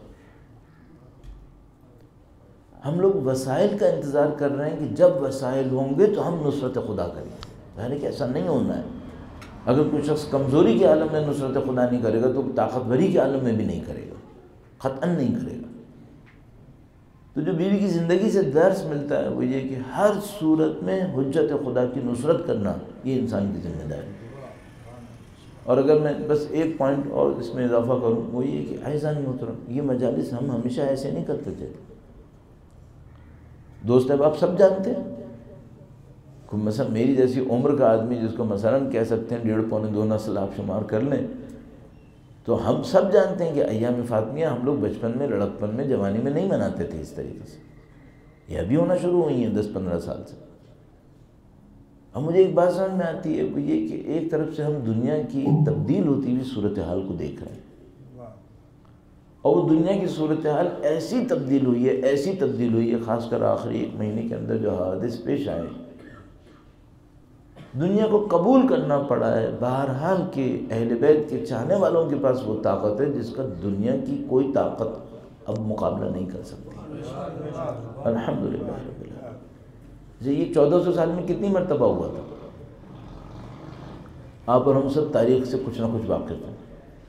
ہم لوگ وسائل کا انتظار کر رہے ہیں کہ جب وسائل ہوں گے تو ہم نصرت خدا کریں گے، یعنی کہ ایسا نہیں ہونا ہے۔ اگر کوئی شخص کمزوری کے عالم میں نصرت خدا نہیں کرے گا تو طاقتوری کے عالم میں بھی نہیں کرے گا، قطعاً نہیں کرے گا۔ تو جو بیوی کی زندگی سے درس ملتا ہے وہ یہ کہ ہر صورت میں حجت خدا کی نصرت کرنا یہ انسان کی ذمہ داری ہے۔ اور اگر میں بس ایک پوائنٹ اور اس میں اضافہ کروں وہ یہ کہ عزیزان محترم، یہ مجالس ہم ہمیشہ ایسے نہیں کرتے تھے۔ دوست احباب سب جانتے ہیں، مثلا میری جیسی عمر کا آدمی جس کو مثلاً کہہ سکتے ہیں 1.5 پونے 2 نسل آپ شمار کر لیں، تو ہم سب جانتے ہیں کہ ایام فاطمیہ ہم لوگ بچپن میں، لڑکپن میں، جوانی میں نہیں مناتے تھے اس طریقے سے، یہ ابھی ہونا شروع ہوئی ہیں 10-15 سال سے۔ اب مجھے ایک بات سمجھ میں آتی ہے وہ یہ کہ ایک طرف سے ہم دنیا کی تبدیل ہوتی ہوئی صورتحال کو دیکھ رہے ہیں، اور وہ دنیا کی صورتحال ایسی تبدیل ہوئی ہے، ایسی تبدیل ہوئی ہے، خاص کر آخری 1 مہینے کے اندر جو حوادث پیش آئے، دنیا کو قبول کرنا پڑا ہے بہرحال کہ اہل بیت کے چاہنے والوں کے پاس وہ طاقت ہے جس کا دنیا کی کوئی طاقت اب مقابلہ نہیں کر سکتی۔ الحمدللہ رب العالمین۔ یہ 1400 سال میں کتنی مرتبہ ہوا تھا؟ آپ اور ہم سب تاریخ سے کچھ نہ کچھ واقف ہیں،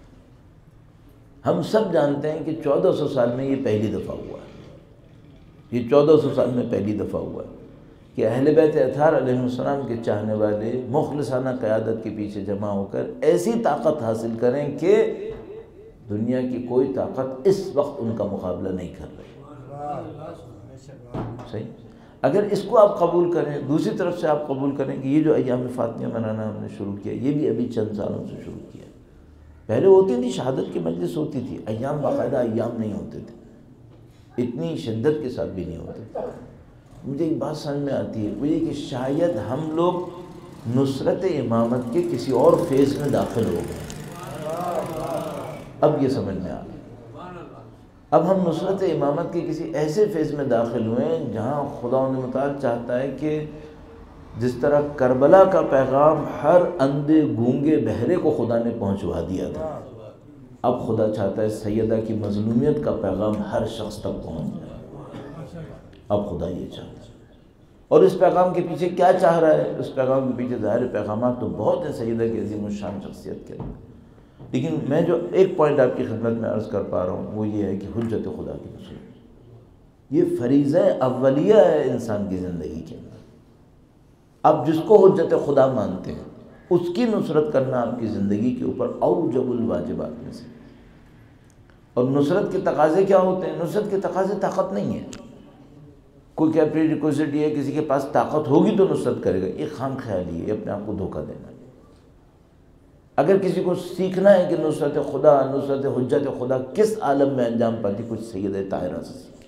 ہم سب جانتے ہیں کہ 1400 سال میں یہ پہلی دفعہ ہوا ہے، یہ 1400 سال میں پہلی دفعہ ہوا ہے کہ اہل بیت اطہار علیہ السلام کے چاہنے والے مخلصانہ قیادت کے پیچھے جمع ہو کر ایسی طاقت حاصل کریں کہ دنیا کی کوئی طاقت اس وقت ان کا مقابلہ نہیں کر رہی۔ صحیح؟ اگر اس کو آپ قبول کریں، دوسری طرف سے آپ قبول کریں کہ یہ جو ایام فاطمیہ منانا ہم نے شروع کیا یہ بھی ابھی چند سالوں سے شروع کیا، پہلے ہوتی تھی شہادت کی مجلس ہوتی تھی، ایام باقاعدہ ایام نہیں ہوتے تھے، اتنی شدت کے ساتھ بھی نہیں ہوتے تھے۔ مجھے ایک بات سمجھ میں آتی ہے وہ یہ کہ شاید ہم لوگ نصرت امامت کے کسی اور فیز میں داخل ہو گئے، اب یہ سمجھ میں آ گیا۔ اب ہم نصرت امامت کے کسی ایسے فیز میں داخل ہوئے ہیں جہاں خداوند متعال چاہتا ہے کہ جس طرح کربلا کا پیغام ہر اندھے گونگے بہرے کو خدا نے پہنچوا دیا تھا، اب خدا چاہتا ہے سیدہ کی مظلومیت کا پیغام ہر شخص تک پہنچ جائے. اب خدا یہ چاہتا ہے. اور اس پیغام کے پیچھے کیا چاہ رہا ہے؟ اس پیغام کے پیچھے ظاہر پیغامات تو بہت ہیں سیدہ کی عظیم الشان شخصیت کے. لیکن میں جو ایک پوائنٹ آپ کی خدمت میں عرض کر پا رہا ہوں وہ یہ ہے کہ حجت خدا کی نصرت یہ فریضہ اولیہ ہے انسان کی زندگی کے اندر. آپ جس کو حجت خدا مانتے ہیں اس کی نصرت کرنا آپ کی زندگی کے اوپر اوجب الواجبات میں سے. اور نصرت کے تقاضے کیا ہوتے ہیں؟ نصرت کے تقاضے طاقت نہیں ہے. کوئی کیا پری ریکوزٹ یہ ہے کسی کے پاس طاقت ہوگی تو نصرت کرے گا، یہ خام خیالی ہے، یہ اپنے آپ کو دھوکہ دینا ہے. اگر کسی کو سیکھنا ہے کہ نصرت خدا، نصرت حجت خدا کس عالم میں انجام پاتی، کچھ سیدہ طاہرہ سے سیکھے.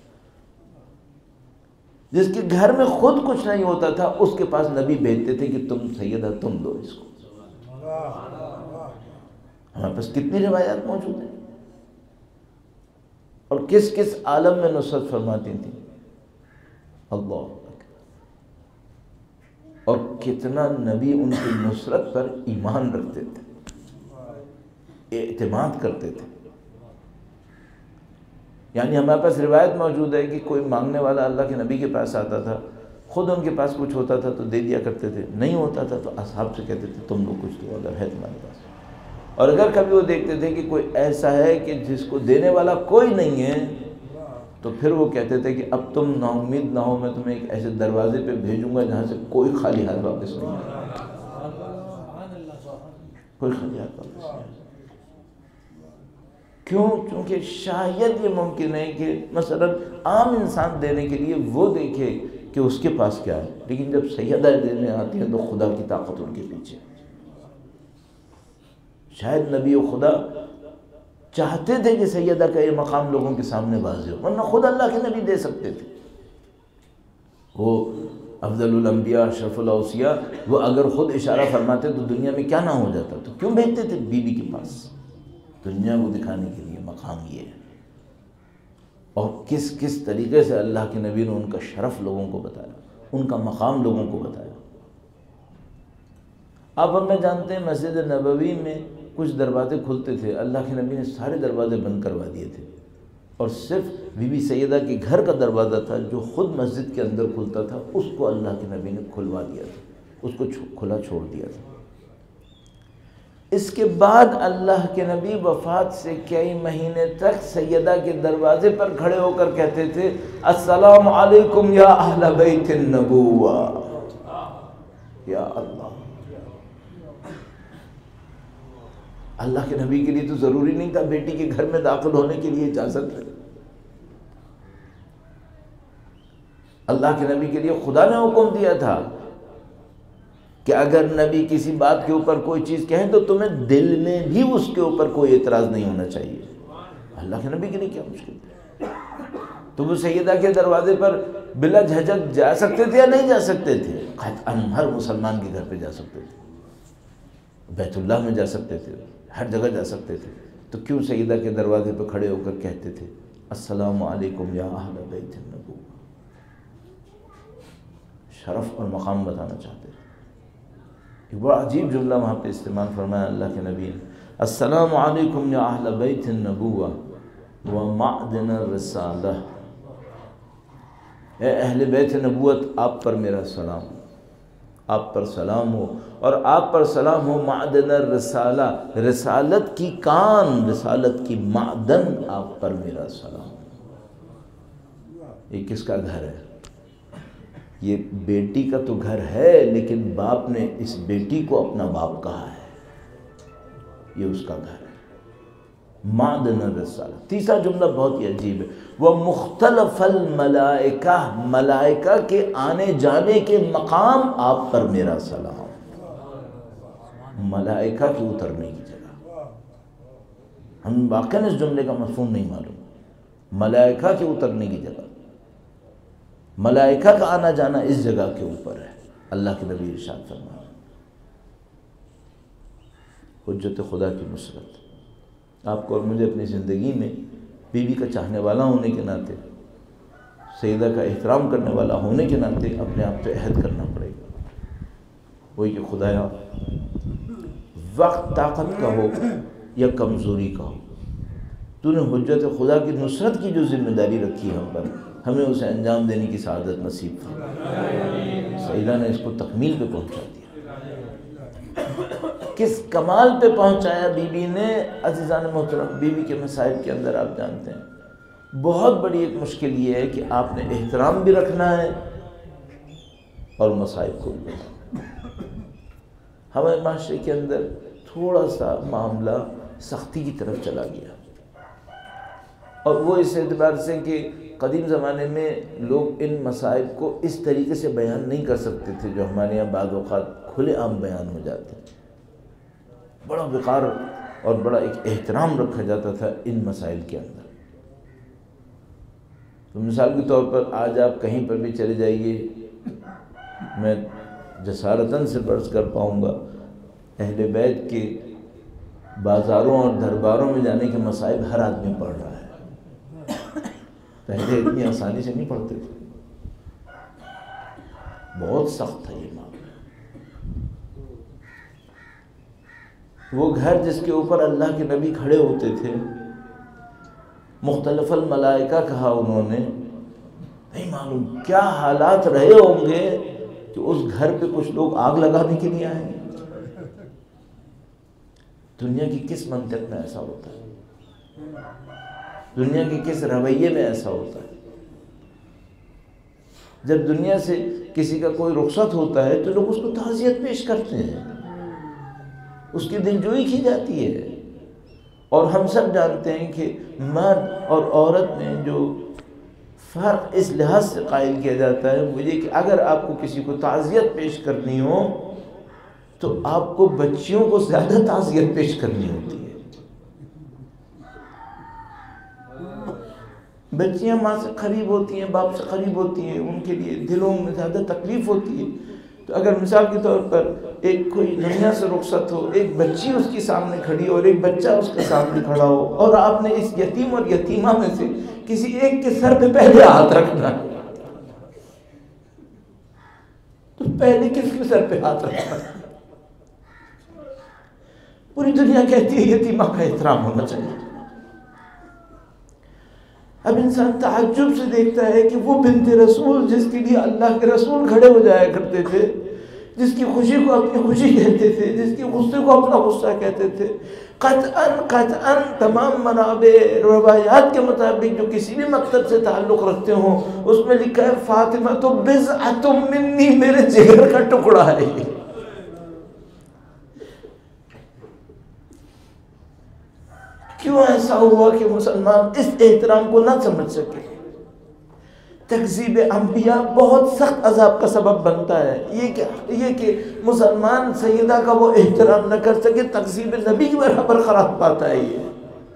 جس کے گھر میں خود کچھ نہیں ہوتا تھا اس کے پاس نبی بھیجتے تھے کہ تم سیدہ تم دو اس کو. ہمارے پاس کتنی روایات موجود ہیں اور کس کس عالم میں نصرت فرماتی تھیں. اللہ اور کتنا نبی ان کی نصرت پر ایمان رکھتے تھے، اعتماد کرتے تھے. یعنی ہمارے پاس روایت موجود ہے کہ کوئی مانگنے والا اللہ کے نبی کے پاس آتا تھا، خود ان کے پاس کچھ ہوتا تھا تو دے دیا کرتے تھے، نہیں ہوتا تھا تو اصحاب سے کہتے تھے تم لوگ کچھ دو اگر ہے تمہارے پاس. اور اگر کبھی وہ دیکھتے تھے کہ کوئی ایسا ہے کہ جس کو دینے والا کوئی نہیں ہے تو پھر وہ کہتے تھے کہ اب تم نا امید نہ ہو، میں تمہیں ایک ایسے دروازے پہ بھیجوں گا جہاں سے کوئی خالی ہاتھ واپس نہیں آئے، کوئی خالی ہاتھ واپس نہیں آئے. کیوں؟ چونکہ شاید یہ ممکن ہے کہ مثلا عام انسان دینے کے لیے وہ دیکھے کہ اس کے پاس کیا ہے، لیکن جب سیدہ دینے آتی ہیں تو خدا کی طاقت ان کے پیچھے. شاید نبی و خدا چاہتے تھے کہ سیدہ کا یہ مقام لوگوں کے سامنے واضح ہو، ورنہ خود اللہ کے نبی دے سکتے تھے. وہ افضل الانبیاء اشرف الاوصیاء وہ اگر خود اشارہ فرماتے تو دنیا میں کیا نہ ہو جاتا، تو کیوں بھیجتے تھے بیوی کے پاس؟ دنیا کو دکھانے کے لیے مقام یہ ہے. اور کس کس طریقے سے اللہ کے نبی نے ان کا شرف لوگوں کو بتایا، ان کا مقام لوگوں کو بتایا. آپ ہم میں جانتے ہیں مسجد نبوی میں کچھ دروازے کھلتے تھے، اللہ کے نبی نے سارے دروازے بند کروا دیے تھے، اور صرف بی بی سیدہ کے گھر کا دروازہ تھا جو خود مسجد کے اندر کھلتا تھا، اس کو اللہ کے نبی نے کھلوا دیا تھا، اس کو کھلا چھوڑ دیا تھا. اس کے بعد اللہ کے نبی وفات سے کئی مہینے تک سیدہ کے دروازے پر کھڑے ہو کر کہتے تھے السلام علیکم یا اہل بیت النبوہ. یا اللہ، اللہ کے نبی کے لیے تو ضروری نہیں تھا بیٹی کے گھر میں داخل ہونے کے لیے اجازت. اللہ کے نبی کے لیے خدا نے حکم دیا تھا کہ اگر نبی کسی بات کے اوپر کوئی چیز کہیں تو تمہیں دل میں بھی اس کے اوپر کوئی اعتراض نہیں ہونا چاہیے. اللہ کے نبی کے لیے کیا مشکل تھا؟ تو وہ سیدہ کے دروازے پر بلا جھجک جا سکتے تھے یا نہیں جا سکتے تھے؟ قطعاً ہر مسلمان کے گھر پہ جا سکتے تھے، بیت اللہ میں جا سکتے تھے، ہر جگہ جا سکتے تھے. تو کیوں سیدہ کے دروازے پہ کھڑے ہو کر کہتے تھے السلام علیکم یا اہل بیت النبوہ؟ شرف اور مقام بتانا چاہتے تھے. ایک بڑا عجیب جملہ وہاں پہ استعمال فرمایا اللہ کے نبی نے، السلام علیکم یا اہل بیت النبوہ ومعدن الرسالہ. اے اہل بیت نبوت، آپ پر میرا سلام، آپ پر سلام ہو، اور آپ پر سلام ہو معدن الرسالہ، رسالت کی کان، رسالت کی معدن، آپ پر میرا سلام. یہ کس کا گھر ہے؟ یہ بیٹی کا تو گھر ہے، لیکن باپ نے اس بیٹی کو اپنا باپ کہا ہے، یہ اس کا گھر ہے. معدن الرسالہ. تیسرا جملہ بہت ہی عجیب ہے، وہ مختلف الملائکہ، ملائکہ کے آنے جانے کے مقام، آپ پر میرا سلام. ملائکہ کی اترنے کی جگہ، ہم واقعاً اس جملے کا مفہوم نہیں معلوم. ملائکہ کے اترنے کی جگہ، ملائکہ کا آنا جانا اس جگہ کے اوپر ہے. اللہ کے نبی ارشاد فرمایا حجت خدا کی نصرت. آپ کو اور مجھے اپنی زندگی میں بیوی کا چاہنے والا ہونے کے ناطے، سیدہ کا احترام کرنے والا ہونے کے ناطے اپنے آپ پہ عہد کرنا پڑے گا. وہی کہ خدایا وقت طاقت کا ہو یا کمزوری کا ہو، تو نے حجت خدا کی نصرت کی جو ذمہ داری رکھی ہے ہم پر، ہمیں اسے انجام دینے کی سعادت نصیب فرما۔ سیدہ نے اس کو تکمیل پہ پہنچا دیا۔ کس کمال پہ پہنچایا بی بی نے، عزیزان محترم۔ بی بی کے مسائل کے اندر آپ جانتے ہیں بہت بڑی ایک مشکل یہ ہے کہ آپ نے احترام بھی رکھنا ہے اور مصائب کو بھی۔ ہمارے معاشرے کے اندر تھوڑا سا معاملہ سختی کی طرف چلا گیا، اور وہ اس اعتبار سے کہ قدیم زمانے میں لوگ ان مصائب کو اس طریقے سے بیان نہیں کر سکتے تھے جو ہمارے یہاں بعض اوقات کھلے عام بیان ہو جاتے ہیں۔ بڑا وقار اور بڑا ایک احترام رکھا جاتا تھا ان مسائل کے اندر۔ تو مثال کے طور پر آج آپ کہیں پر بھی چلے جائیے، میں جسارتاً سے برس کر پاؤں گا، اہل بیت کے بازاروں اور درباروں میں جانے کے مصائب ہر آدمی پڑھ رہا ہے۔ پہلے اتنی آسانی سے نہیں پڑھتے تھے، بہت سخت تھا یہ معاملہ۔ وہ گھر جس کے اوپر اللہ کے نبی کھڑے ہوتے تھے، مختلف الملائکہ کہا انہوں نے، نہیں معلوم کیا حالات رہے ہوں گے کہ اس گھر پہ کچھ لوگ آگ لگانے کے لیے آئیں گے۔ دنیا کی کس منطق میں ایسا ہوتا ہے؟ دنیا کے کس رویے میں ایسا ہوتا ہے؟ جب دنیا سے کسی کا کوئی رخصت ہوتا ہے تو لوگ اس کو تعزیت پیش کرتے ہیں، اس کی دلجوئی کی جاتی ہے، اور ہم سب جانتے ہیں کہ مرد اور عورت میں جو فرق اس لحاظ سے قائل کیا جاتا ہے وہ یہ کہ اگر آپ کو کسی کو تعزیت پیش کرنی ہو تو آپ کو بچیوں کو زیادہ تعزیت پیش کرنی ہوتی ہے۔ بچیاں ماں سے قریب ہوتی ہیں، باپ سے قریب ہوتی ہیں، ان کے لیے دلوں میں زیادہ تکلیف ہوتی ہے۔ تو اگر مثال کے طور پر ایک کوئی دنیا سے رخصت ہو، ایک بچی اس کے سامنے کھڑی ہو اور ایک بچہ اس کے سامنے کھڑا ہو، اور آپ نے اس یتیم اور یتیمہ میں سے کسی ایک کے سر پہ پہلے ہاتھ رکھنا ہے، تو پہلے کس کے سر پہ ہاتھ رکھنا ہے؟ پوری دنیا کہتی ہے یتیمہ کا احترام ہونا چاہیے۔ اب انسان تعجب سے دیکھتا ہے کہ وہ بنت رسول جس کے لیے اللہ کے رسول کھڑے ہو جایا کرتے تھے، جس کی خوشی کو اپنی خوشی کہتے تھے، جس کی غصے کو اپنا غصہ کہتے تھے، قطعاً تمام منابع روایات کے مطابق جو کسی بھی مقصد سے تعلق رکھتے ہوں اس میں لکھا ہے فاطمہ تو بضعۃ منی، میرے جگر کا ٹکڑا ہے یہ۔ کیوں ایسا ہوا کہ مسلمان اس احترام کو نہ سمجھ سکے؟ تکذیب انبیاء بہت سخت عذاب کا سبب بنتا ہے، یہ کہ مسلمان سیدہ کا وہ احترام نہ کر سکے، تکذیب نبی کی برابر خراب پاتا ہے یہ۔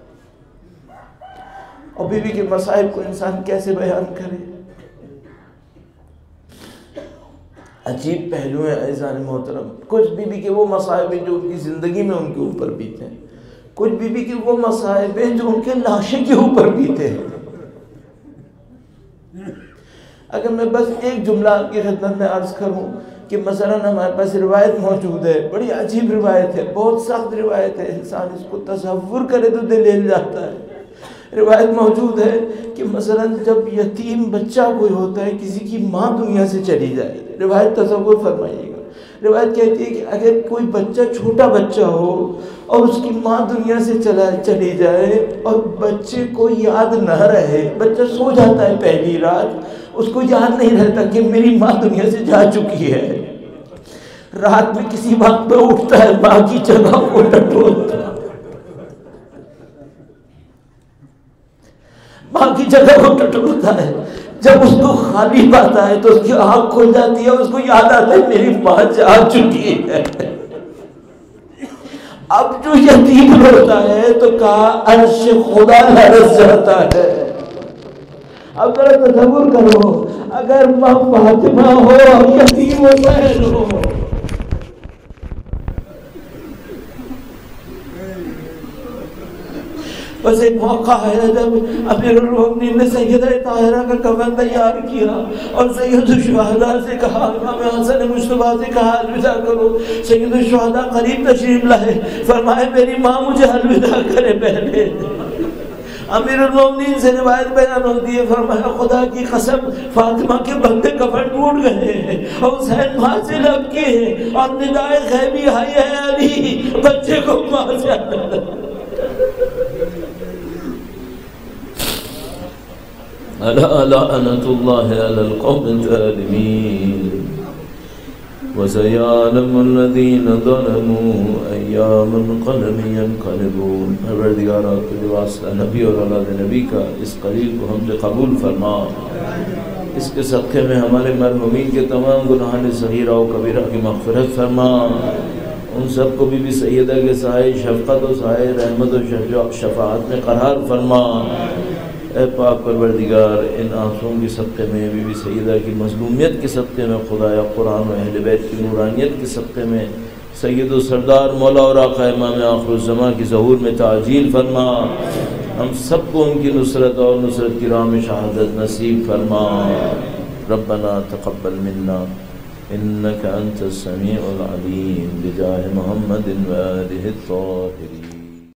اور بیوی کے مسائل کو انسان کیسے بیان کرے؟ عجیب پہلو ہیں عزیزان محترم۔ کچھ بیوی کے وہ مصائب جو ان کی زندگی میں ان کے اوپر بیتے ہیں، کچھ بیوی کے وہ مصائب ہیں جو ان کے لاشیں کے اوپر بیتے ہیں۔ اگر میں بس ایک جملہ آپ کی خدمت میں عرض کروں کہ مثلاً ہمارے پاس روایت موجود ہے، بڑی عجیب روایت ہے، بہت سخت روایت ہے، انسان اس کو تصور کرے تو دل ہل جاتا ہے۔ روایت موجود ہے کہ مثلاً جب یتیم بچہ کوئی ہوتا ہے، کسی کی ماں دنیا سے چلی جائے، روایت تصور فرمائیے گا، روایت کہتی ہے کہ اگر کوئی بچہ چھوٹا بچہ ہو اور اس کی ماں دنیا سے چلی جائے اور بچے کو یاد نہ رہے، بچہ سو جاتا ہے پہلی رات، اس کو یاد نہیں رہتا کہ میری ماں دنیا سے جا چکی ہے، رات میں کسی وقت پہ اٹھتا ہے، ماں کی جگہ کو ٹٹولتا ہے، ماں کی جگہ کو ٹٹولتا ہے۔ جب اس کو خالی پاتا ہے تو اس کی آنکھ کھل جاتی ہے، اس کو یاد آتا ہے میری ماں جا چکی ہے۔ اب جو یتیم روتا ہے تو کہا عرش خدا لرز جاتا ہے۔ اب ذرا تصور کرو اگر ماں فاطمہ ہو اور یتیم حسین ہو، بس ایک موقع ہے جب امیر المومنین نے سیدہ طاہرہ کا کفن تیار کیا اور سید الشہداء سے کہا، امام حسن مصطفیٰ سے کہا الوداع کرو۔ سید الشہداء قریب تشریف لائے، فرمائے میری ماں مجھے الوداع کرے پہلے۔ امیر المومنین سے روایت بیان ہوتی ہے، فرمایا خدا کی قسم فاطمہ کے بندے کفن ٹوٹ گئے ہیں اور حسین ماں سے لگ کے ہیں اور ندائے خیبی آئی ہے علی بچے کو ماں سے الا لعنت اللہ علی القوم الظالمین وَسَيَعْلَمُ الَّذِينَ ظَلَمُوا أَيَّامَ الْقَلَمِ يَنْقَلِبُونَ۔ پروردگارا تجھے واسطہ نبی اور اولاد نبی کا اس قلیل کو ہم سے قبول فرما، اس کے صدقے میں ہمارے مرحومین کے تمام گناہان صغیرہ و کبیرہ کی مغفرت فرما، ان سب کو بھی سیدہ کے سائے شفقت و سائے رحمت و شفاعت میں قرار فرما۔ اے پاک پروردگار، ان آنسوں کے صدقے میں بی بی سیدہ کی مظلومیت کے صدقے میں، خدایا قرآن و اہل بیت کی نورانیت کے صدقے میں سید و سردار مولا اور آقا امام آخر الزماں کی ظہور میں تعجیل فرما، ہم سب کو ان کی نصرت اور نصرت کی راہ میں شہادت نصیب فرما۔ ربنا تقبل منا انک انت السمیع العلیم بجاہ محمد و آلہ الطاہرین۔